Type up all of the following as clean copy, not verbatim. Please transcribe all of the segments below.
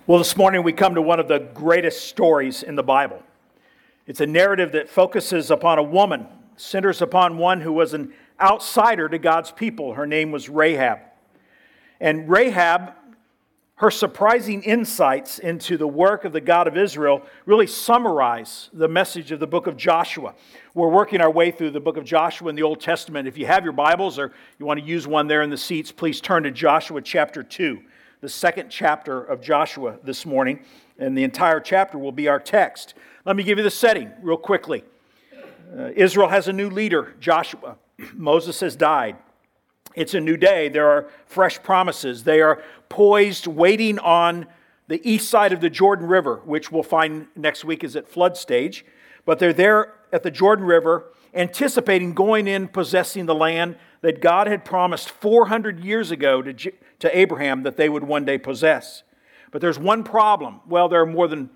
Well, this morning we come to one of the greatest stories in the Bible. It's a narrative that focuses upon a woman, centers upon one who was an outsider to God's people. Her name was Rahab. And Rahab, her surprising insights into the work of the God of Israel really summarize the message of the book of Joshua. We're working our way through the book of Joshua in the Old Testament. If you have your Bibles or you want to use one there in the seats, please turn to Joshua chapter 2. The second chapter of Joshua this morning, and the entire chapter will be our text. Let me give you the setting real quickly. Israel has a new leader, Joshua. Moses has died. It's a new day. There are fresh promises. They are poised, waiting on the east side of the Jordan River, which we'll find next week is at flood stage. But they're there at the Jordan River, anticipating going in, possessing the land that God had promised 400 years ago to Abraham that they would one day possess. But there's one problem. Well, there's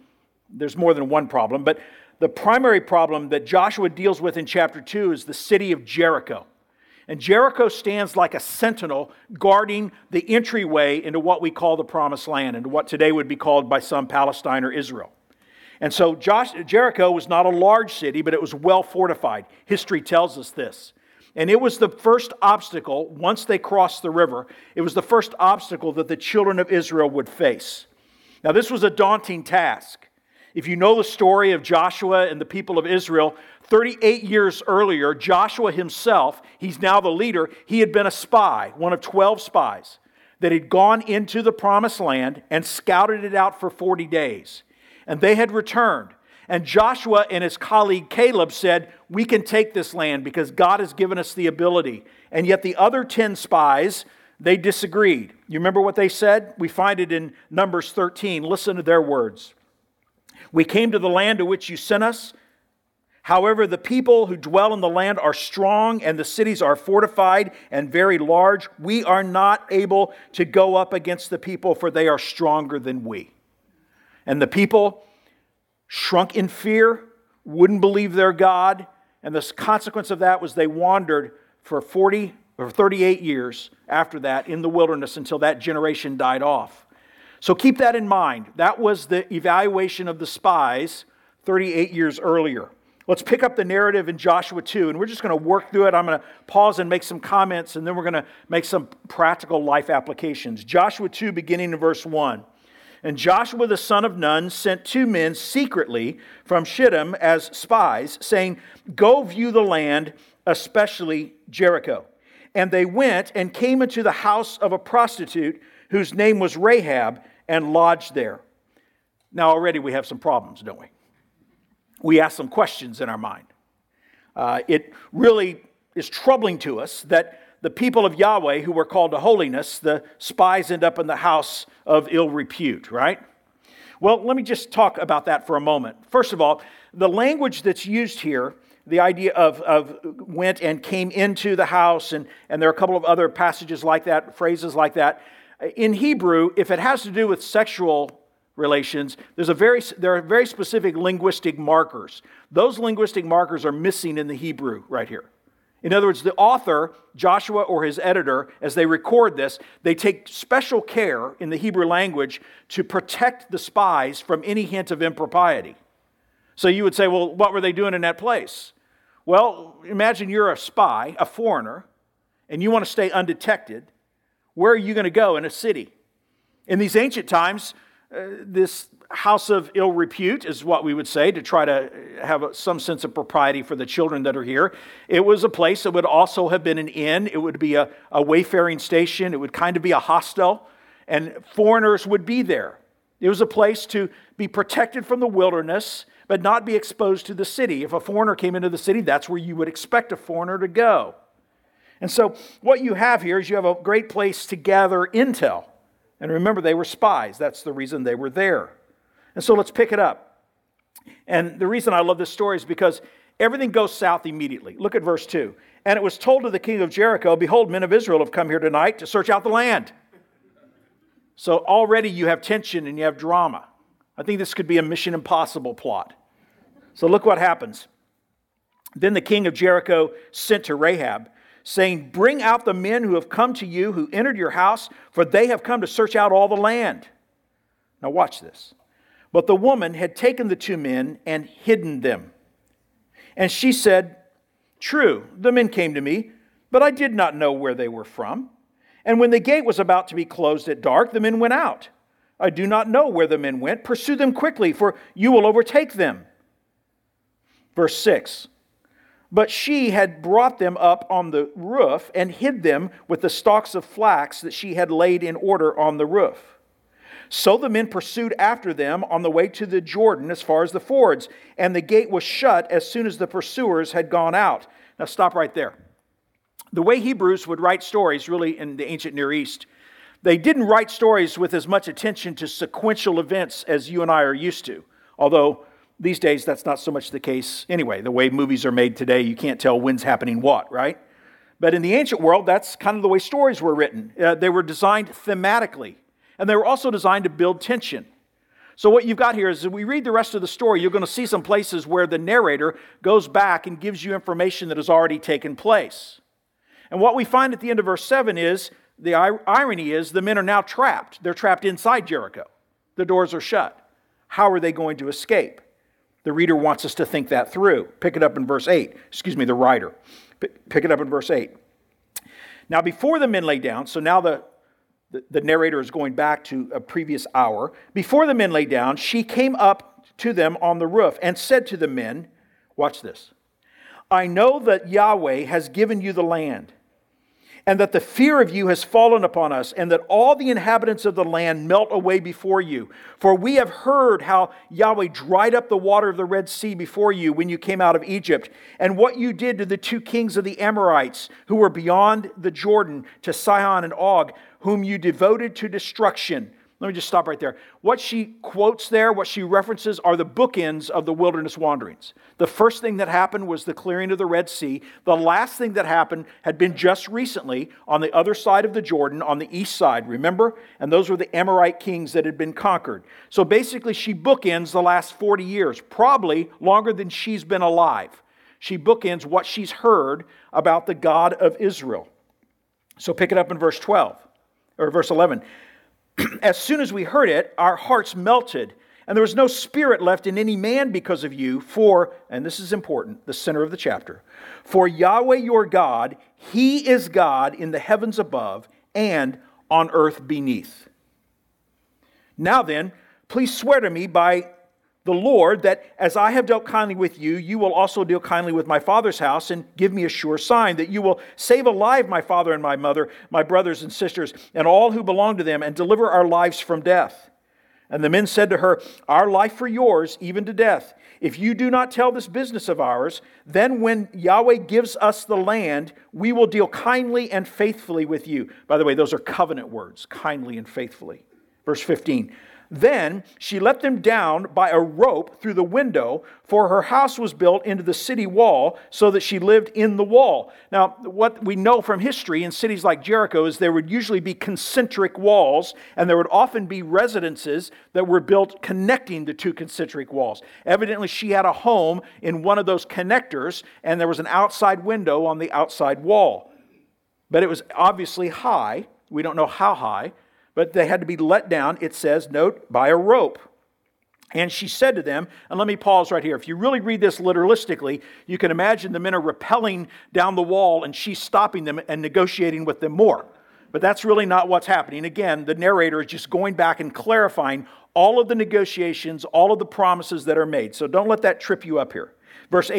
more than one problem, but the primary problem that Joshua deals with in chapter 2 is the city of Jericho. And Jericho stands like a sentinel guarding the entryway into what we call the Promised Land, and what today would be called by some Palestine or Israel. And so Jericho was not a large city, but it was well fortified. History tells us this. And it was the first obstacle, once they crossed the river, it was the first obstacle that the children of Israel would face. Now, this was a daunting task. If you know the story of Joshua and the people of Israel, 38 years earlier, Joshua himself, he's now the leader, he had been a spy, one of 12 spies, that had gone into the Promised Land and scouted it out for 40 days. And they had returned. And Joshua and his colleague Caleb said, we can take this land because God has given us the ability. And yet the other 10 spies, they disagreed. You remember what they said? We find it in Numbers 13. Listen to their words. We came to the land to which you sent us. However, the people who dwell in the land are strong and the cities are fortified and very large. We are not able to go up against the people, for they are stronger than we. And the people shrunk in fear, wouldn't believe their God, and the consequence of that was they wandered for 40 or 38 years after that in the wilderness until that generation died off. So keep that in mind. That was the evaluation of the spies 38 years earlier. Let's pick up the narrative in Joshua 2, and we're just going to work through it. I'm going to pause and make some comments, and then we're going to make some practical life applications. Joshua 2, beginning in verse 1. And Joshua the son of Nun sent 2 men secretly from Shittim as spies, saying, go view the land, especially Jericho. And they went and came into the house of a prostitute whose name was Rahab, and lodged there. Now already we have some problems, don't we? We ask some questions in our mind. It really is troubling to us that the people of Yahweh who were called to holiness, the spies end up in the house of ill repute, right? Well, let me just talk about that for a moment. First of all, the language that's used here, the idea of went and came into the house, and there are a couple of other passages like that, phrases like that. In Hebrew, if it has to do with sexual relations, there are very specific linguistic markers. Those linguistic markers are missing in the Hebrew right here. In other words, the author, Joshua or his editor, as they record this, they take special care in the Hebrew language to protect the spies from any hint of impropriety. So you would say, well, what were they doing in that place? Well, imagine you're a spy, a foreigner, and you want to stay undetected. Where are you going to go in a city? In these ancient times, this house of ill repute is what we would say to try to have some sense of propriety for the children that are here. It was a place that would also have been an inn. It would be a wayfaring station. It would kind of be a hostel, and foreigners would be there. It was a place to be protected from the wilderness, but not be exposed to the city. If a foreigner came into the city, that's where you would expect a foreigner to go. And so what you have here is you have a great place to gather intel. And remember, they were spies. That's the reason they were there. And so let's pick it up. And the reason I love this story is because everything goes south immediately. Look at verse 2. And it was told to the king of Jericho, behold, men of Israel have come here tonight to search out the land. So already you have tension and you have drama. I think this could be a Mission Impossible plot. So look what happens. Then the king of Jericho sent to Rahab, saying, bring out the men who have come to you, who entered your house, for they have come to search out all the land. Now watch this. But the woman had taken the 2 men and hidden them. And she said, "True, the men came to me, but I did not know where they were from. And when the gate was about to be closed at dark, the men went out. I do not know where the men went. Pursue them quickly, for you will overtake them." Verse 6. But she had brought them up on the roof and hid them with the stalks of flax that she had laid in order on the roof. So the men pursued after them on the way to the Jordan as far as the fords, and the gate was shut as soon as the pursuers had gone out. Now stop right there. The way Hebrews would write stories, really in the ancient Near East, they didn't write stories with as much attention to sequential events as you and I are used to. Although these days that's not so much the case anyway. The way movies are made today, you can't tell when's happening what, right? But in the ancient world, that's kind of the way stories were written. They were designed thematically. And they were also designed to build tension. So what you've got here is, as we read the rest of the story, you're going to see some places where the narrator goes back and gives you information that has already taken place. And what we find at the end of verse 7 is, the irony is, the men are now trapped. They're trapped inside Jericho. The doors are shut. How are they going to escape? The reader wants us to think that through. Pick it up in verse 8. The writer. Pick it up in verse 8. Now before the men lay down, so now the narrator is going back to a previous hour. Before the men lay down, she came up to them on the roof and said to the men, watch this, "I know that Yahweh has given you the land, and that the fear of you has fallen upon us, and that all the inhabitants of the land melt away before you. For we have heard how Yahweh dried up the water of the Red Sea before you when you came out of Egypt, and what you did to the 2 kings of the Amorites who were beyond the Jordan, to Sihon and Og, whom you devoted to destruction." Let me just stop right there. What she quotes there, what she references, are the bookends of the wilderness wanderings. The first thing that happened was the clearing of the Red Sea. The last thing that happened had been just recently on the other side of the Jordan, on the east side, remember? And those were the Amorite kings that had been conquered. So basically she bookends the last 40 years, probably longer than she's been alive. She bookends what she's heard about the God of Israel. So pick it up in verse 12, or verse 11. "As soon as we heard it, our hearts melted, and there was no spirit left in any man because of you, for," and this is important, the center of the chapter, "for Yahweh your God, He is God in the heavens above and on earth beneath. Now then, please swear to me by the Lord that as I have dealt kindly with you, you will also deal kindly with my father's house, and give me a sure sign that you will save alive my father and my mother, my brothers and sisters, and all who belong to them, and deliver our lives from death." And the men said to her, "Our life for yours, even to death. If you do not tell this business of ours, then when Yahweh gives us the land, we will deal kindly and faithfully with you." By the way, those are covenant words, kindly and faithfully. Verse 15. "Then she let them down by a rope through the window, for her house was built into the city wall, so that she lived in the wall." Now, what we know from history in cities like Jericho is there would usually be concentric walls, and there would often be residences that were built connecting the 2 concentric walls. Evidently, she had a home in one of those connectors, and there was an outside window on the outside wall. But it was obviously high. We don't know how high. But they had to be let down, it says, note, by a rope. "And she said to them," and let me pause right here. If you really read this literalistically, you can imagine the men are rappelling down the wall and she's stopping them and negotiating with them more. But that's really not what's happening. Again, the narrator is just going back and clarifying all of the negotiations, all of the promises that are made. So don't let that trip you up here. Verse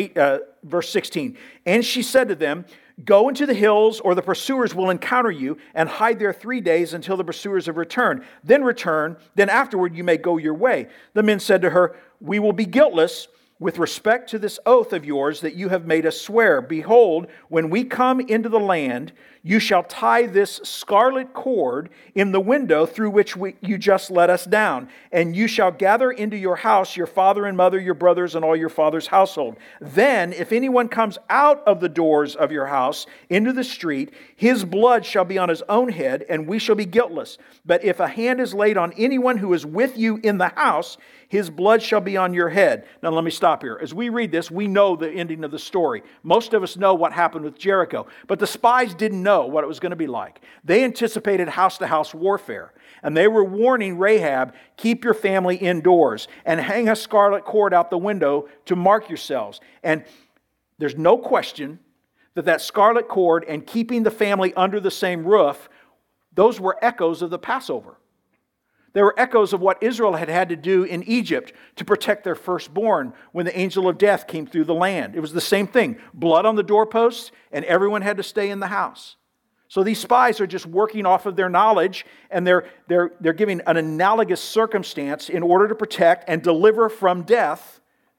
16. "And she said to them, Go into the hills, or the pursuers will encounter you, and hide there 3 days until the pursuers have returned. Then return, then afterward you may go your way." The men said to her, "We will be guiltless with respect to this oath of yours that you have made us swear. Behold, when we come into the land, you shall tie this scarlet cord in the window through which you just let us down, and you shall gather into your house your father and mother, your brothers, and all your father's household. Then, if anyone comes out of the doors of your house into the street, his blood shall be on his own head, and we shall be guiltless. But if a hand is laid on anyone who is with you in the house, his blood shall be on your head." Now let me stop stop here. As we read this, we know the ending of the story. Most of us know what happened with Jericho. But the spies didn't know what it was going to be like. They anticipated house-to-house warfare. And they were warning Rahab, keep your family indoors and hang a scarlet cord out the window to mark yourselves. And there's no question that scarlet cord and keeping the family under the same roof, those were echoes of the Passover. They were echoes of what Israel had had to do in Egypt to protect their firstborn when the angel of death came through the land. It was the same thing. Blood on the doorposts, and everyone had to stay in the house. So these spies are just working off of their knowledge, and they're giving an analogous circumstance in order to protect and deliver from death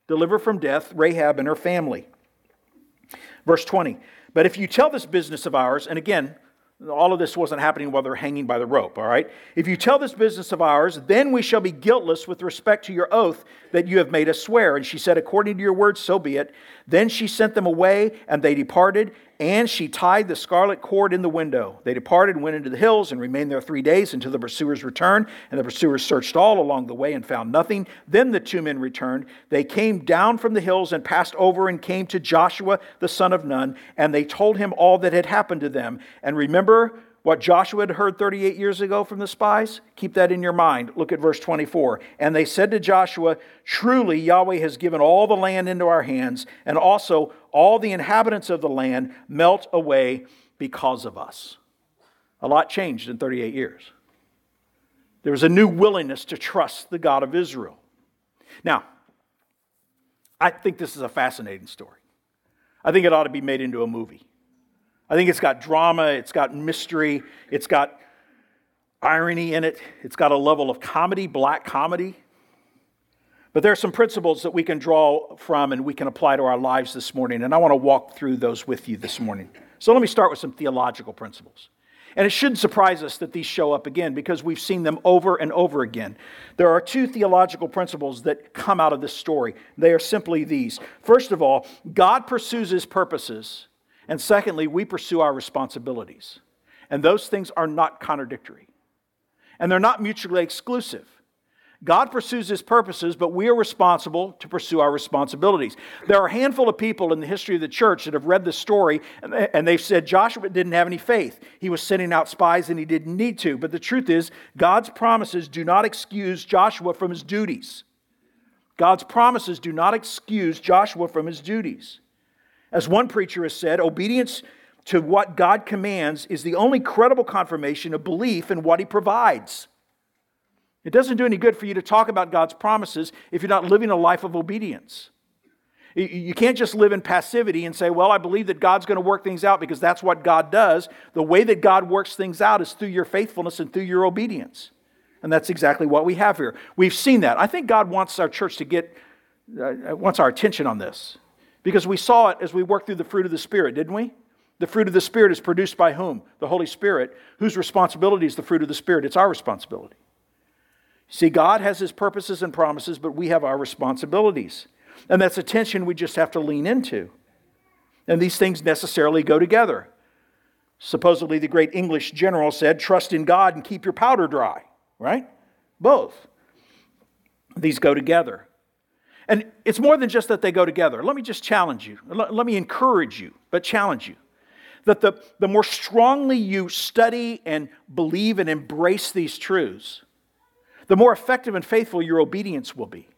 Rahab and her family. Verse 20, but if you tell this business of ours, and again, all of this wasn't happening while they're hanging by the rope, all right? If you tell this business of ours, then we shall be guiltless with respect to your oath that you have made us swear. And she said, according to your words, so be it. Then she sent them away, and they departed, and she tied the scarlet cord in the window. They departed and went into the hills and remained there 3 days until the pursuers returned. And the pursuers searched all along the way and found nothing. Then the two men returned. They came down from the hills and passed over and came to Joshua the son of Nun. And they told him all that had happened to them. And remember what Joshua had heard 38 years ago from the spies? Keep that in your mind. Look at verse 24. And they said to Joshua, truly Yahweh has given all the land into our hands, and also all the inhabitants of the land melt away because of us. A lot changed in 38 years. There was a new willingness to trust the God of Israel. Now, I think this is a fascinating story. I think it ought to be made into a movie. I think it's got drama, it's got mystery, it's got irony in it, it's got a level of comedy, black comedy. But there are some principles that we can draw from and we can apply to our lives this morning, and I want to walk through those with you this morning. So let me start with some theological principles. And it shouldn't surprise us that these show up again because we've seen them over and over again. There are two theological principles that come out of this story. They are simply these. First of all, God pursues His purposes. And secondly, we pursue our responsibilities. And those things are not contradictory. And they're not mutually exclusive. God pursues His purposes, but we are responsible to pursue our responsibilities. There are a handful of people in the history of the church that have read this story, and they've said Joshua didn't have any faith. He was sending out spies and he didn't need to. But the truth is, God's promises do not excuse Joshua from his duties. God's promises do not excuse Joshua from his duties. As one preacher has said, obedience to what God commands is the only credible confirmation of belief in what He provides. It doesn't do any good for you to talk about God's promises if you're not living a life of obedience. You can't just live in passivity and say, well, I believe that God's going to work things out because that's what God does. The way that God works things out is through your faithfulness and through your obedience. And that's exactly what we have here. We've seen that. I think God wants our church to wants our attention on this. Because we saw it as we worked through the fruit of the Spirit, didn't we? The fruit of the Spirit is produced by whom? The Holy Spirit. Whose responsibility is the fruit of the Spirit? It's our responsibility. See, God has His purposes and promises, but we have our responsibilities. And that's a tension we just have to lean into. And these things necessarily go together. Supposedly the great English general said, trust in God and keep your powder dry, right? Both. These go together. And it's more than just that they go together. Let me just challenge you. Let me encourage you, but challenge you. That the more strongly you study and believe and embrace these truths, the more effective and faithful your obedience will be.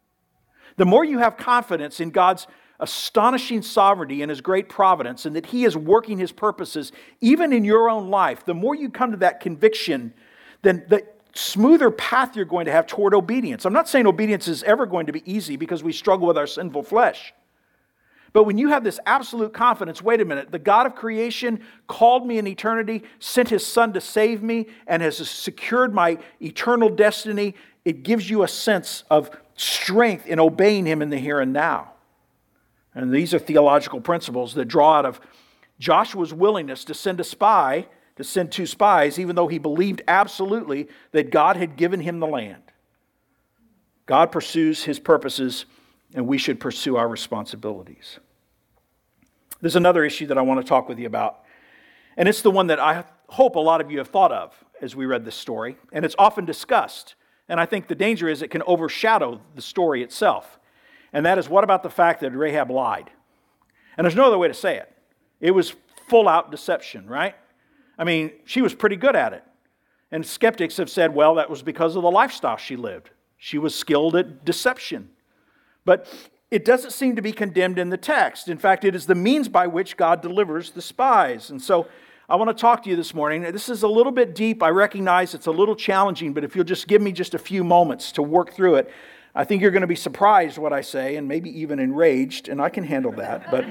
The more you have confidence in God's astonishing sovereignty and His great providence and that He is working His purposes even in your own life, the more you come to that conviction, then the smoother path you're going to have toward obedience. I'm not saying obedience is ever going to be easy because we struggle with our sinful flesh. But when you have this absolute confidence, wait a minute, the God of creation called me in eternity, sent His Son to save me, and has secured my eternal destiny, it gives you a sense of strength in obeying Him in the here and now. And these are theological principles that draw out of Joshua's willingness to send two spies, even though he believed absolutely that God had given him the land. God pursues His purposes, and we should pursue our responsibilities. There's another issue that I want to talk with you about, and it's the one that I hope a lot of you have thought of as we read this story, and it's often discussed, and I think the danger is it can overshadow the story itself. And that is, what about the fact that Rahab lied? And there's no other way to say it. It was full-out deception, right? I mean, she was pretty good at it. And skeptics have said, well, that was because of the lifestyle she lived. She was skilled at deception. But it doesn't seem to be condemned in the text. In fact, it is the means by which God delivers the spies. And so I want to talk to you this morning. This is a little bit deep. I recognize it's a little challenging, but if you'll just give me just a few moments to work through it, I think you're going to be surprised what I say and maybe even enraged, and I can handle that. But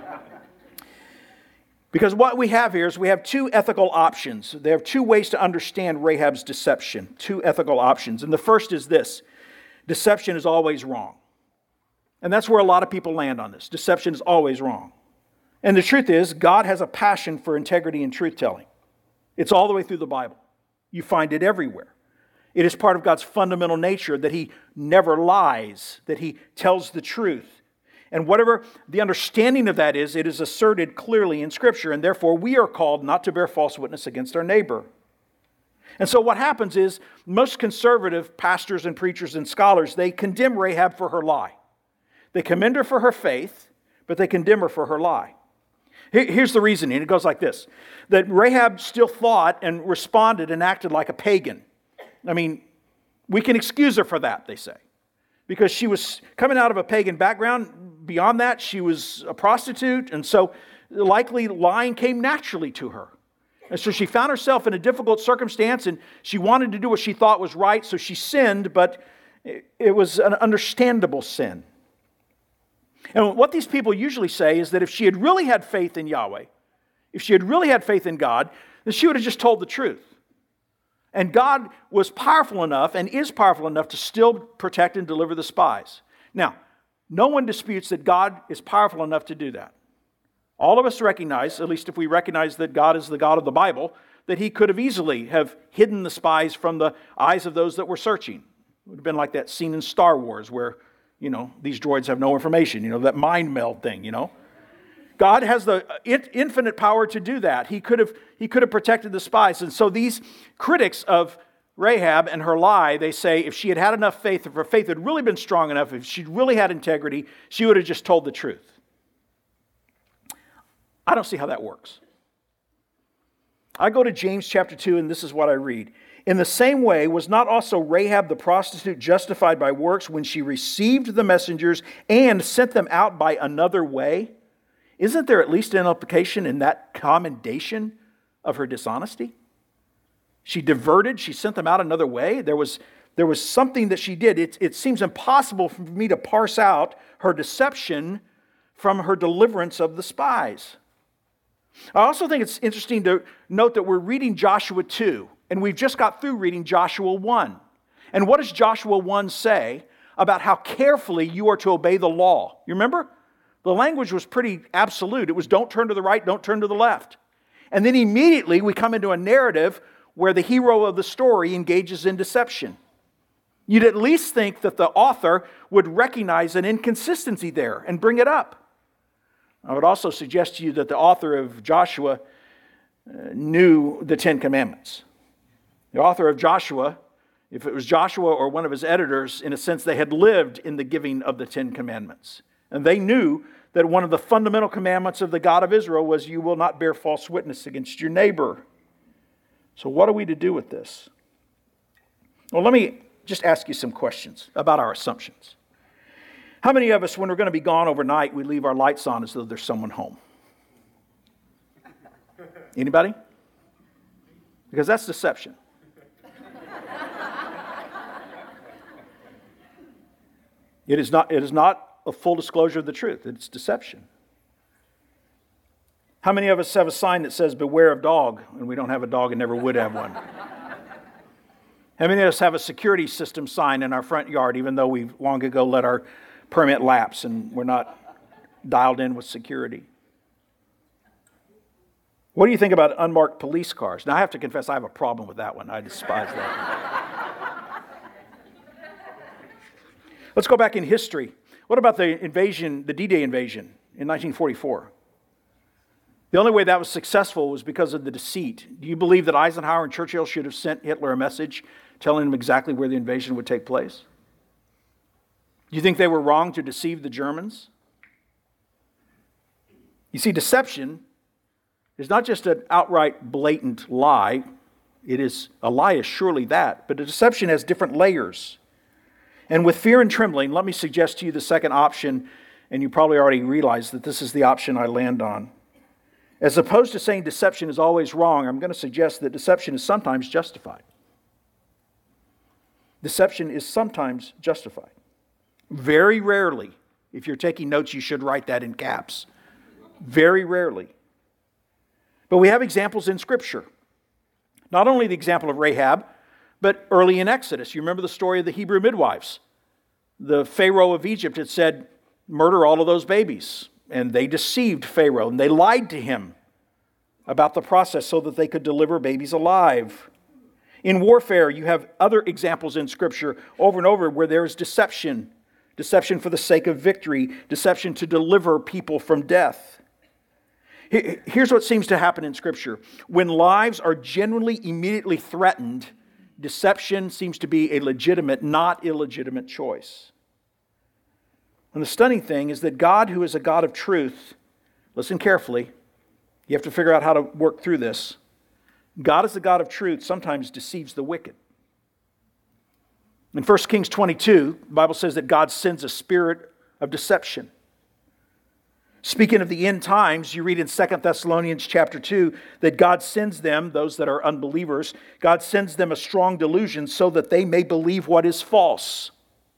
because what we have here is we have two ethical options. There are two ways to understand Rahab's deception, two ethical options. And the first is this: deception is always wrong. And that's where a lot of people land on this. Deception is always wrong. And the truth is, God has a passion for integrity and truth-telling. It's all the way through the Bible. You find it everywhere. It is part of God's fundamental nature that He never lies, that He tells the truth. And whatever the understanding of that is, it is asserted clearly in Scripture, and therefore we are called not to bear false witness against our neighbor. And so what happens is, most conservative pastors and preachers and scholars, they condemn Rahab for her lie. They commend her for her faith, but they condemn her for her lie. Here's the reasoning. It goes like this: that Rahab still thought and responded and acted like a pagan. I mean, we can excuse her for that, they say, because she was coming out of a pagan background. Beyond that, she was a prostitute, and so likely lying came naturally to her. And so she found herself in a difficult circumstance, and she wanted to do what she thought was right, so she sinned, but it was an understandable sin. And what these people usually say is that if she had really had faith in Yahweh, if she had really had faith in God, then she would have just told the truth. And God was powerful enough and is powerful enough to still protect and deliver the spies. Now, no one disputes that God is powerful enough to do that. All of us recognize, at least if we recognize that God is the God of the Bible, that He could have easily have hidden the spies from the eyes of those that were searching. It would have been like that scene in Star Wars where, these droids have no information, that mind meld thing, God has the infinite power to do that. He could have protected the spies. And so these critics of Rahab and her lie, they say if she had had enough faith, if her faith had really been strong enough, if she'd really had integrity, she would have just told the truth. I don't see how that works. I go to James chapter 2, and this is what I read. In the same way, was not also Rahab the prostitute justified by works when she received the messengers and sent them out by another way? Isn't there at least an implication in that commendation of her dishonesty? She diverted, she sent them out another way. There was something that she did. It seems impossible for me to parse out her deception from her deliverance of the spies. I also think it's interesting to note that we're reading Joshua 2, and we've just got through reading Joshua 1. And what does Joshua 1 say about how carefully you are to obey the law? You remember? The language was pretty absolute. It was don't turn to the right, don't turn to the left. And then immediately we come into a narrative where the hero of the story engages in deception. You'd at least think that the author would recognize an inconsistency there and bring it up. I would also suggest to you that the author of Joshua knew the Ten Commandments. The author of Joshua, if it was Joshua or one of his editors, in a sense, they had lived in the giving of the Ten Commandments. And they knew that one of the fundamental commandments of the God of Israel was, you will not bear false witness against your neighbor. So what are we to do with this? Well, let me just ask you some questions about our assumptions. How many of us, when we're going to be gone overnight, we leave our lights on as though there's someone home? Anybody? Because that's deception. It is not a full disclosure of the truth. It's deception. How many of us have a sign that says, beware of dog, and we don't have a dog and never would have one? How many of us have a security system sign in our front yard, even though we've long ago let our permit lapse and we're not dialed in with security? What do you think about unmarked police cars? Now, I have to confess, I have a problem with that one. I despise that. Let's go back in history. What about the invasion, the D-Day invasion in 1944? The only way that was successful was because of the deceit. Do you believe that Eisenhower and Churchill should have sent Hitler a message telling him exactly where the invasion would take place? Do you think they were wrong to deceive the Germans? You see, deception is not just an outright blatant lie. A lie is surely that, but a deception has different layers. And with fear and trembling, let me suggest to you the second option, and you probably already realize that this is the option I land on. As opposed to saying deception is always wrong, I'm going to suggest that deception is sometimes justified. Deception is sometimes justified. Very rarely, if you're taking notes, you should write that in caps. Very rarely. But we have examples in Scripture. Not only the example of Rahab, but early in Exodus. You remember the story of the Hebrew midwives. The Pharaoh of Egypt had said, murder all of those babies. And they deceived Pharaoh, and they lied to him about the process so that they could deliver babies alive. In warfare, you have other examples in Scripture over and over where there is deception. Deception for the sake of victory. Deception to deliver people from death. Here's what seems to happen in Scripture. When lives are genuinely, immediately threatened, deception seems to be a legitimate, not illegitimate choice. And the stunning thing is that God, who is a God of truth, listen carefully, you have to figure out how to work through this. God is a God of truth, sometimes deceives the wicked. In 1 Kings 22, the Bible says that God sends a spirit of deception. Speaking of the end times, you read in 2 Thessalonians chapter 2 that God sends them, those that are unbelievers, God sends them a strong delusion so that they may believe what is false.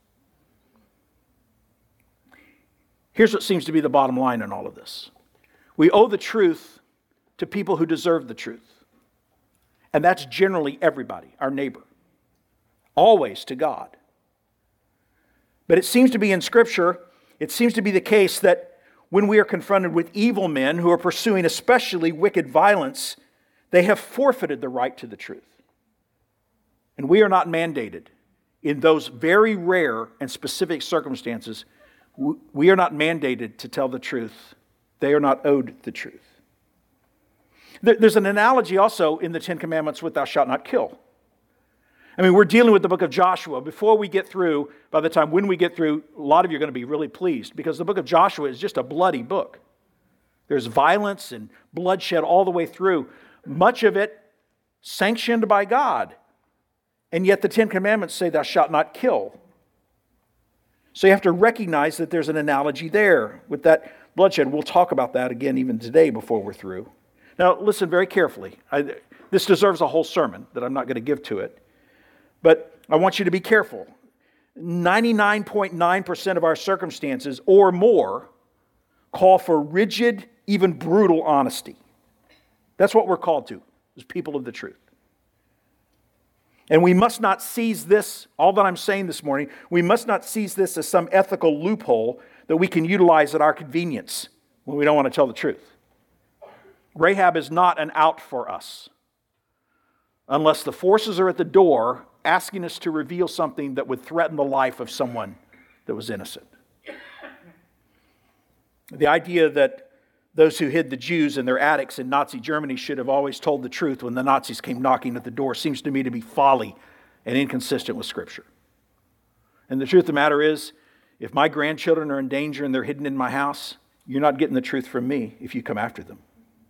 Here's what seems to be the bottom line in all of this. We owe the truth to people who deserve the truth. And that's generally everybody, our neighbor. Always to God. But it seems to be in Scripture, it seems to be the case that when we are confronted with evil men who are pursuing especially wicked violence, they have forfeited the right to the truth. And we are not mandated in those very rare and specific circumstances. We are not mandated to tell the truth. They are not owed the truth. There's an analogy also in the Ten Commandments with thou shalt not kill. I mean, we're dealing with the book of Joshua. Before we get through, when we get through, a lot of you are going to be really pleased because the book of Joshua is just a bloody book. There's violence and bloodshed all the way through. Much of it sanctioned by God. And yet the Ten Commandments say thou shalt not kill. So you have to recognize that there's an analogy there with that bloodshed. We'll talk about that again even today before we're through. Now listen very carefully. This deserves a whole sermon that I'm not going to give to it. But I want you to be careful. 99.9% of our circumstances or more call for rigid, even brutal honesty. That's what we're called to, as people of the truth. And we must not seize this, all that I'm saying this morning, we must not seize this as some ethical loophole that we can utilize at our convenience when we don't want to tell the truth. Rahab is not an out for us unless the forces are at the door asking us to reveal something that would threaten the life of someone that was innocent. The idea that those who hid the Jews in their attics in Nazi Germany should have always told the truth when the Nazis came knocking at the door seems to me to be folly and inconsistent with Scripture. And the truth of the matter is, if my grandchildren are in danger and they're hidden in my house, you're not getting the truth from me if you come after them.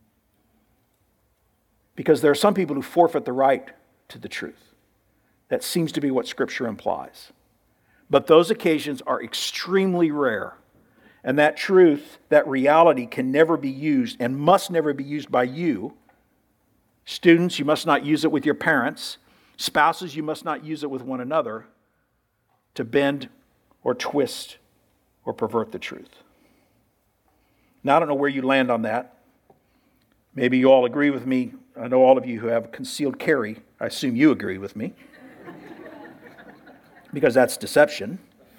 Because there are some people who forfeit the right to the truth. That seems to be what Scripture implies. But those occasions are extremely rare. And that truth, that reality can never be used and must never be used by you. Students, you must not use it with your parents. Spouses, you must not use it with one another to bend or twist or pervert the truth. Now, I don't know where you land on that. Maybe you all agree with me. I know all of you who have concealed carry. I assume you agree with me. Because that's deception.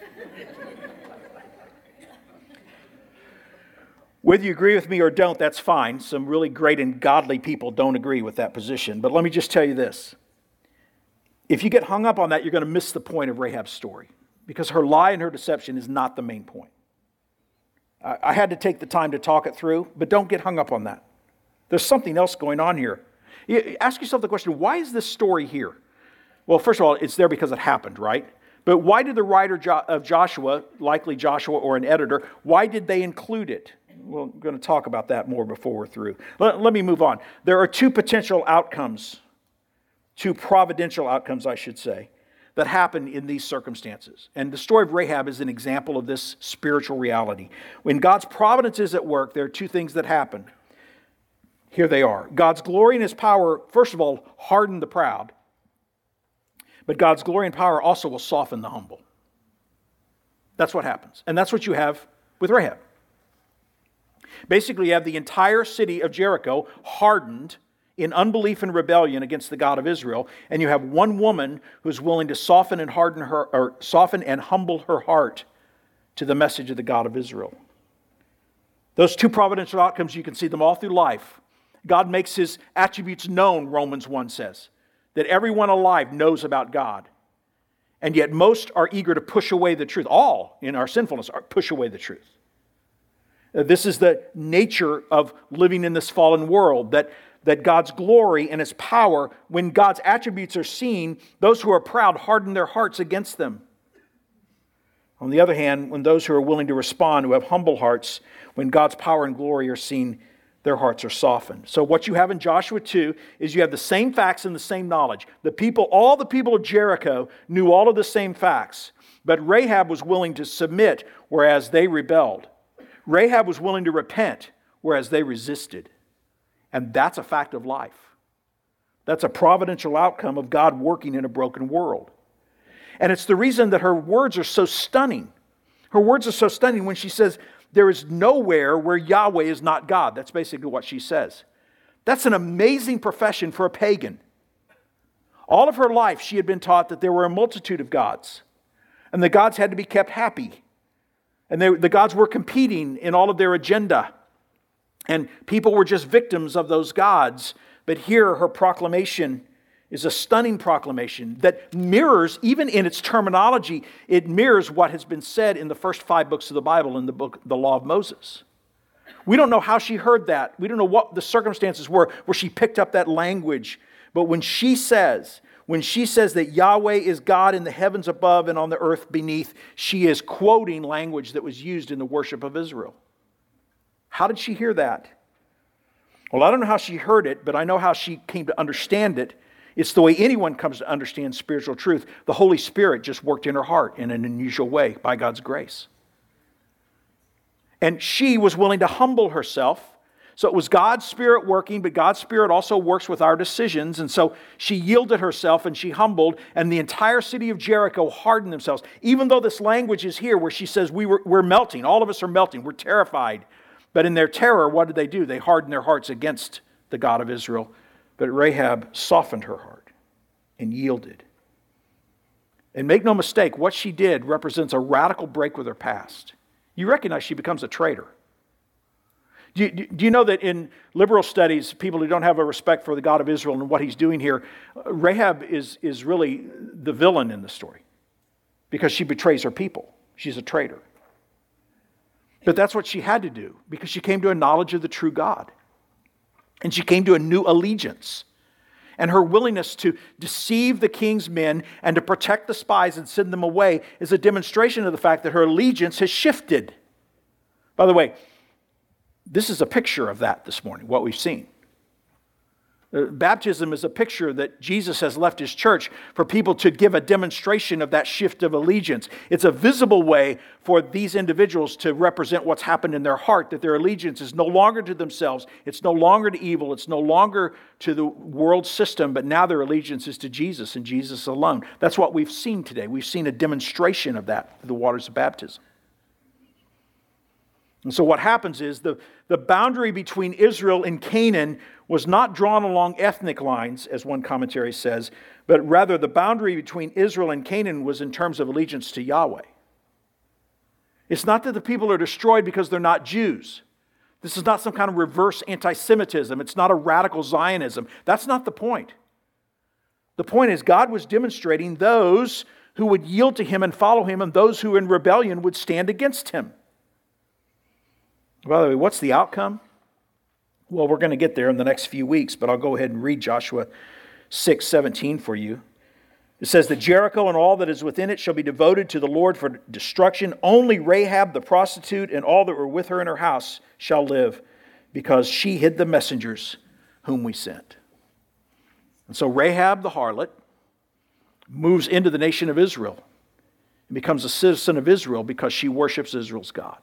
Whether you agree with me or don't, that's fine. Some really great and godly people don't agree with that position. But let me just tell you this. If you get hung up on that, you're going to miss the point of Rahab's story. Because her lie and her deception is not the main point. I had to take the time to talk it through, but don't get hung up on that. There's something else going on here. Ask yourself the question, why is this story here? Well, first of all, it's there because it happened, right? But why did the writer of Joshua, likely Joshua or an editor, why did they include it? Well, I'm going to talk about that more before we're through. Let me move on. There are two potential outcomes, two providential outcomes, I should say, that happen in these circumstances. And the story of Rahab is an example of this spiritual reality. When God's providence is at work, there are two things that happen. Here they are. God's glory and His power, first of all, harden the proud. But God's glory and power also will soften the humble. That's what happens. And that's what you have with Rahab. Basically, you have the entire city of Jericho hardened in unbelief and rebellion against the God of Israel, and you have one woman who's willing to soften and humble her heart to the message of the God of Israel. Those two providential outcomes, you can see them all through life. God makes His attributes known, Romans 1 says, that everyone alive knows about God. And yet most are eager to push away the truth. All, in our sinfulness, push away the truth. This is the nature of living in this fallen world, that God's glory and His power, when God's attributes are seen, those who are proud harden their hearts against them. On the other hand, when those who are willing to respond, who have humble hearts, when God's power and glory are seen, their hearts are softened. So what you have in Joshua 2 is you have the same facts and the same knowledge. All the people of Jericho knew all of the same facts, but Rahab was willing to submit, whereas they rebelled. Rahab was willing to repent, whereas they resisted. And that's a fact of life. That's a providential outcome of God working in a broken world. And it's the reason that her words are so stunning. Her words are so stunning when she says, there is nowhere where Yahweh is not God. That's basically what she says. That's an amazing profession for a pagan. All of her life, she had been taught that there were a multitude of gods, and the gods had to be kept happy. And the gods were competing in all of their agenda. And people were just victims of those gods. But here, her proclamation is a stunning proclamation that mirrors, even in its terminology, it mirrors what has been said in the first 5 books of the Bible in the Law of Moses. We don't know how she heard that. We don't know what the circumstances were where she picked up that language. But when she says that Yahweh is God in the heavens above and on the earth beneath, she is quoting language that was used in the worship of Israel. How did she hear that? Well, I don't know how she heard it, but I know how she came to understand it. It's the way anyone comes to understand spiritual truth. The Holy Spirit just worked in her heart in an unusual way by God's grace. And she was willing to humble herself. So it was God's Spirit working, but God's Spirit also works with our decisions. And so she yielded herself and she humbled, and the entire city of Jericho hardened themselves. Even though this language is here where she says, we're melting, all of us are melting, we're terrified. But in their terror, what did they do? They hardened their hearts against the God of Israel. But Rahab softened her heart and yielded. And make no mistake, what she did represents a radical break with her past. You recognize she becomes a traitor. Do you know that in liberal studies, people who don't have a respect for the God of Israel and what He's doing here, Rahab is really the villain in the story because she betrays her people. She's a traitor. But that's what she had to do because she came to a knowledge of the true God. And she came to a new allegiance. And her willingness to deceive the king's men and to protect the spies and send them away is a demonstration of the fact that her allegiance has shifted. By the way, this is a picture of that this morning, what we've seen. Baptism is a picture that Jesus has left His church for people to give a demonstration of that shift of allegiance. It's a visible way for these individuals to represent what's happened in their heart, that their allegiance is no longer to themselves, it's no longer to evil, it's no longer to the world system, but now their allegiance is to Jesus and Jesus alone. That's what we've seen today. We've seen a demonstration of that through the waters of baptism. And so what happens is the boundary between Israel and Canaan was not drawn along ethnic lines, as one commentary says, but rather the boundary between Israel and Canaan was in terms of allegiance to Yahweh. It's not that the people are destroyed because they're not Jews. This is not some kind of reverse anti-Semitism. It's not a radical Zionism. That's not the point. The point is God was demonstrating those who would yield to Him and follow Him and those who in rebellion would stand against Him. By the way, what's the outcome? Well, we're going to get there in the next few weeks, but I'll go ahead and read Joshua 6:17 for you. It says that Jericho and all that is within it shall be devoted to the Lord for destruction. Only Rahab the prostitute and all that were with her in her house shall live, because she hid the messengers whom we sent. And so Rahab the harlot moves into the nation of Israel and becomes a citizen of Israel because she worships Israel's God.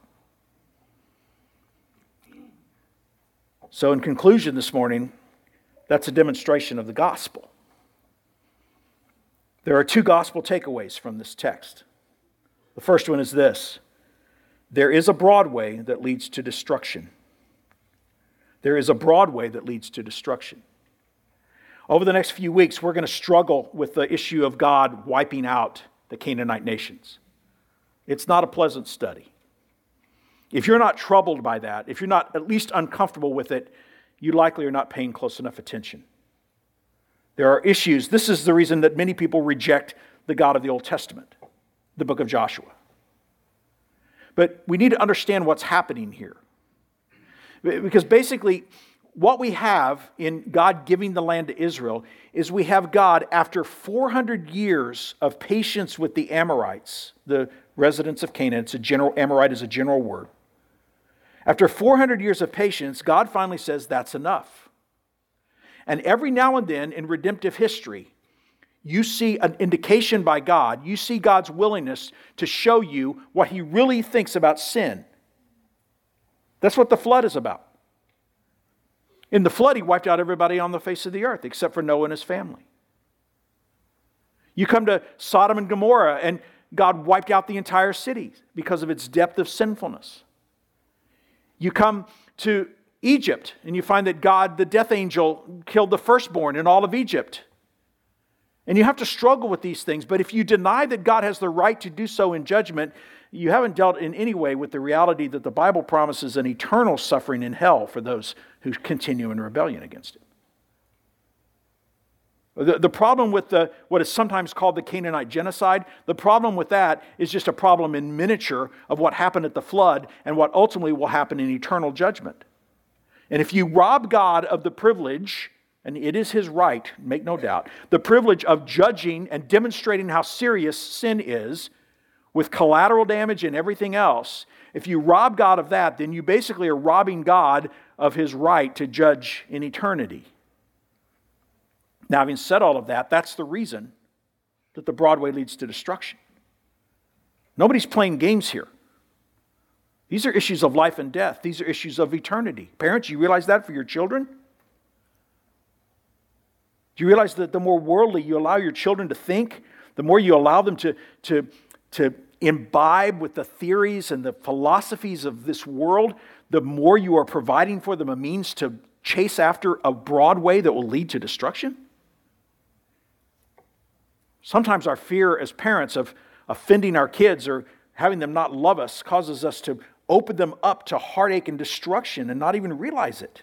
So in conclusion this morning, that's a demonstration of the gospel. There are two gospel takeaways from this text. The first one is this: there is a broad way that leads to destruction. There is a broad way that leads to destruction. Over the next few weeks, we're going to struggle with the issue of God wiping out the Canaanite nations. It's not a pleasant study. If you're not troubled by that, if you're not at least uncomfortable with it, you likely are not paying close enough attention. There are issues. This is the reason that many people reject the God of the Old Testament, the book of Joshua. But we need to understand what's happening here. Because basically, what we have in God giving the land to Israel is we have God, after 400 years of patience with the Amorites, the residents of Canaan. Amorite is a general word. After 400 years of patience, God finally says that's enough. And every now and then in redemptive history, you see an indication by God, you see God's willingness to show you what He really thinks about sin. That's what the flood is about. In the flood, He wiped out everybody on the face of the earth except for Noah and his family. You come to Sodom and Gomorrah, and God wiped out the entire city because of its depth of sinfulness. You come to Egypt, and you find that God, the death angel, killed the firstborn in all of Egypt. And you have to struggle with these things, but if you deny that God has the right to do so in judgment, you haven't dealt in any way with the reality that the Bible promises an eternal suffering in hell for those who continue in rebellion against Him. The problem with what is sometimes called the Canaanite genocide, the problem with that is just a problem in miniature of what happened at the flood and what ultimately will happen in eternal judgment. And if you rob God of the privilege, and it is His right, make no doubt, the privilege of judging and demonstrating how serious sin is with collateral damage and everything else, if you rob God of that, then you basically are robbing God of His right to judge in eternity. Now, having said all of that, that's the reason that the broad way leads to destruction. Nobody's playing games here. These are issues of life and death. These are issues of eternity. Parents, you realize that for your children? Do you realize that the more worldly you allow your children to think, the more you allow them to imbibe with the theories and the philosophies of this world, the more you are providing for them a means to chase after a broad way that will lead to destruction? Sometimes our fear as parents of offending our kids or having them not love us causes us to open them up to heartache and destruction and not even realize it.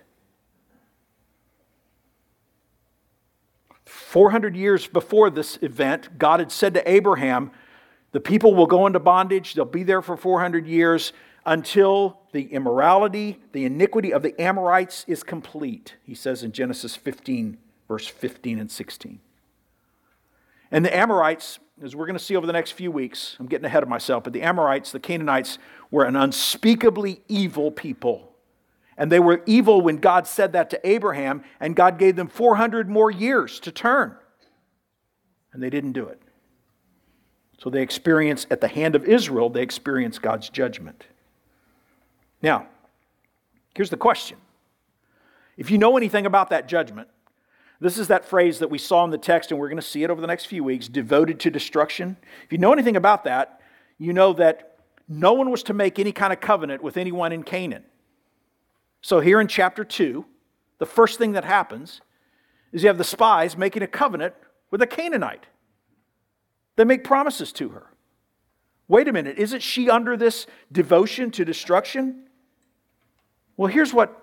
400 years before this event, God had said to Abraham, the people will go into bondage, they'll be there for 400 years until the immorality, the iniquity of the Amorites is complete, he says in Genesis 15, verse 15 and 16. And the Amorites, as we're going to see over the next few weeks, I'm getting ahead of myself, but the Amorites, the Canaanites, were an unspeakably evil people. And they were evil when God said that to Abraham, and God gave them 400 more years to turn. And they didn't do it. So they experience, at the hand of Israel, they experience God's judgment. Now, here's the question. If you know anything about that judgment, this is that phrase that we saw in the text, and we're going to see it over the next few weeks, devoted to destruction. If you know anything about that, you know that no one was to make any kind of covenant with anyone in Canaan. So here in chapter 2, the first thing that happens is you have the spies making a covenant with a Canaanite. They make promises to her. Wait a minute, isn't she under this devotion to destruction? Well, here's what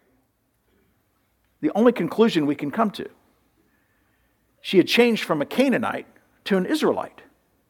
the only conclusion we can come to. She had changed from a Canaanite to an Israelite.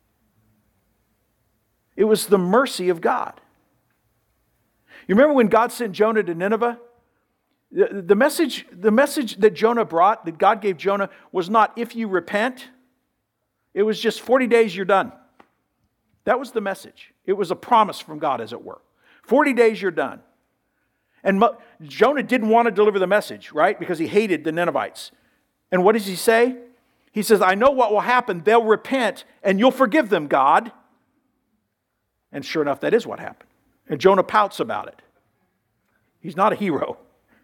It was the mercy of God. You remember when God sent Jonah to Nineveh? The message that Jonah brought, that God gave Jonah, was not if you repent, It was just 40 days, you're done. That was the message. It was a promise from God, as it were. 40 days, you're done. And Jonah didn't want to deliver the message, right? Because he hated the Ninevites. And what does he say? He says, I know what will happen. They'll repent and you'll forgive them, God. And sure enough, that is what happened. And Jonah pouts about it. He's not a hero.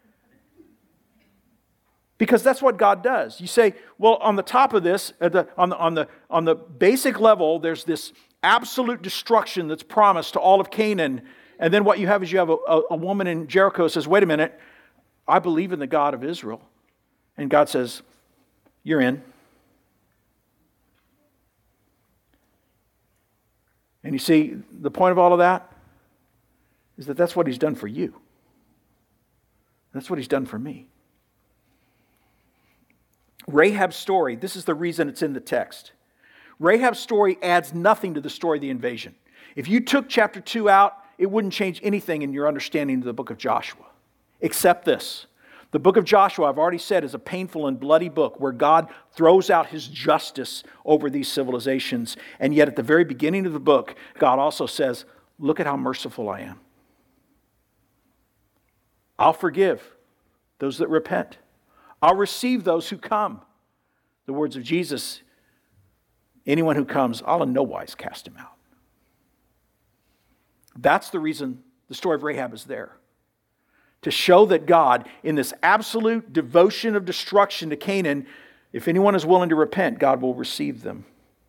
Because that's what God does. You say, well, on the top of this, on the basic level, there's this absolute destruction that's promised to all of Canaan. And then what you have is you have a woman in Jericho who says, wait a minute, I believe in the God of Israel. And God says, you're in. And you see, the point of all of that is that that's what He's done for you. That's what He's done for me. Rahab's story, this is the reason it's in the text. Rahab's story adds nothing to the story of the invasion. If you took chapter 2 out, it wouldn't change anything in your understanding of the book of Joshua. Except this. The book of Joshua, I've already said, is a painful and bloody book where God throws out His justice over these civilizations. And yet at the very beginning of the book, God also says, look at how merciful I am. I'll forgive those that repent. I'll receive those who come. The words of Jesus, anyone who comes, I'll in no wise cast him out. That's the reason the story of Rahab is there. To show that God, in this absolute devotion of destruction to Canaan, if anyone is willing to repent, God will receive them.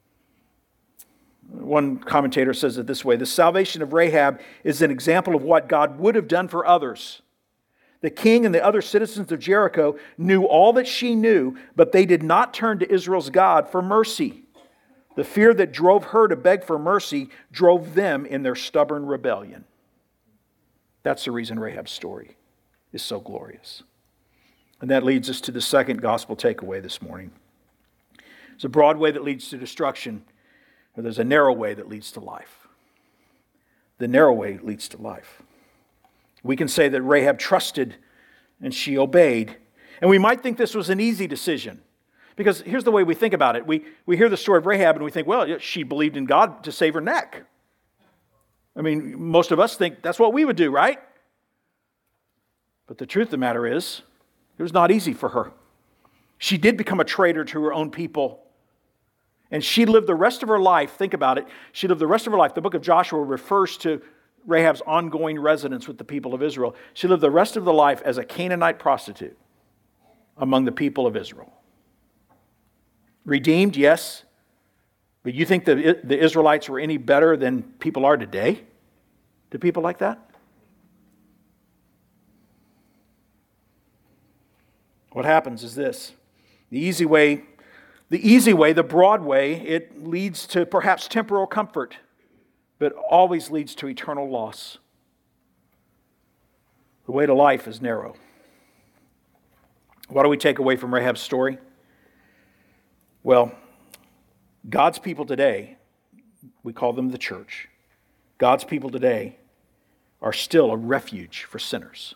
One commentator says it this way: the salvation of Rahab is an example of what God would have done for others. The king and the other citizens of Jericho knew all that she knew, but they did not turn to Israel's God for mercy. The fear that drove her to beg for mercy drove them in their stubborn rebellion. That's the reason Rahab's story is so glorious. And that leads us to the second gospel takeaway this morning. There's a broad way that leads to destruction, or there's a narrow way that leads to life. The narrow way leads to life. We can say that Rahab trusted and she obeyed. And we might think this was an easy decision. Because here's the way we think about it. We hear the story of Rahab and we think, well, she believed in God to save her neck. I mean, most of us think that's what we would do, right? But the truth of the matter is, it was not easy for her. She did become a traitor to her own people. And she lived the rest of her life, think about it, she lived the rest of her life. The book of Joshua refers to Rahab's ongoing residence with the people of Israel. She lived the rest of the life as a Canaanite prostitute among the people of Israel. Redeemed, yes. But you think the Israelites were any better than people are today? Do people like that? What happens is this. The easy way, the broad way, it leads to perhaps temporal comfort, but always leads to eternal loss. The way to life is narrow. What do we take away from Rahab's story? Well, God's people today, we call them the church. God's people today are still a refuge for sinners.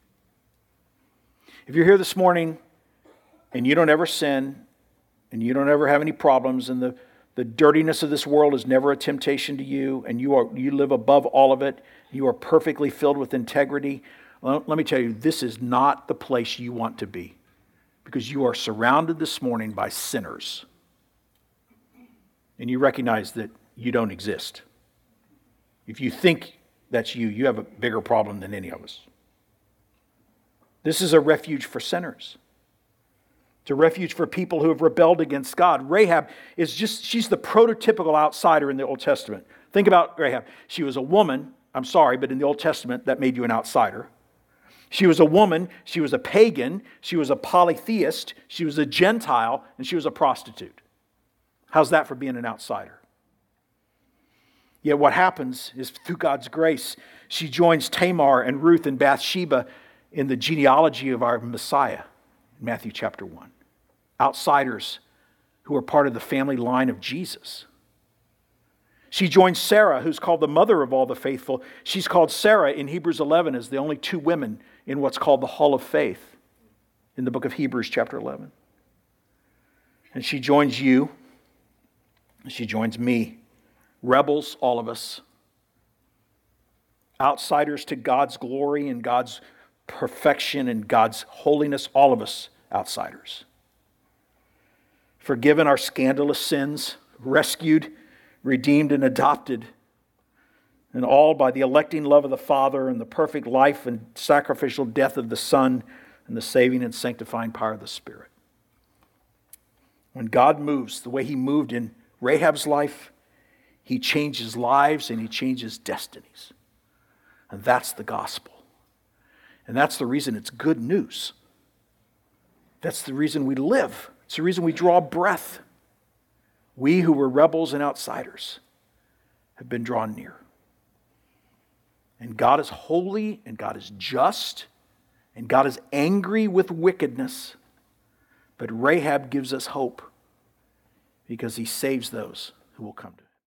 If you're here this morning and you don't ever sin and you don't ever have any problems and the dirtiness of this world is never a temptation to you and you live above all of it, you are perfectly filled with integrity, well, let me tell you, this is not the place you want to be because you are surrounded this morning by sinners. And you recognize that you don't exist. If you think that's you, you have a bigger problem than any of us. This is a refuge for sinners. It's a refuge for people who have rebelled against God. Rahab she's the prototypical outsider in the Old Testament. Think about Rahab. She was a woman, I'm sorry, but in the Old Testament, that made you an outsider. She was a woman, she was a pagan, she was a polytheist, she was a Gentile, and she was a prostitute. How's that for being an outsider? Yet what happens is through God's grace, she joins Tamar and Ruth and Bathsheba in the genealogy of our Messiah, in Matthew chapter 1. Outsiders who are part of the family line of Jesus. She joins Sarah, who's called the mother of all the faithful. She's called Sarah in Hebrews 11 as the only two women in what's called the Hall of Faith in the book of Hebrews chapter 11. And she joins you She joins me, rebels, all of us, outsiders to God's glory and God's perfection and God's holiness, all of us outsiders. Forgiven our scandalous sins, rescued, redeemed, and adopted, and all by the electing love of the Father and the perfect life and sacrificial death of the Son and the saving and sanctifying power of the Spirit. When God moves the way he moved in Rahab's life, he changes lives and he changes destinies. And that's the gospel. And that's the reason it's good news. That's the reason we live. It's the reason we draw breath. We who were rebels and outsiders have been drawn near. And God is holy, and God is just, and God is angry with wickedness. But Rahab gives us hope because he saves those who will come to him.